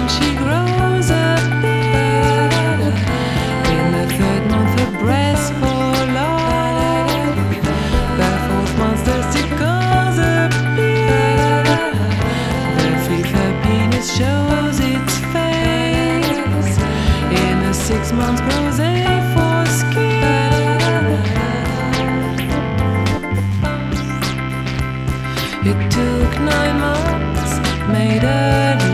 she grows a beard. In the third month, her breasts fall off. The fourth month, testicles appear. The fifth, her penis shows its face. In the sixth month, grows a foreskin. It took 9 months, made her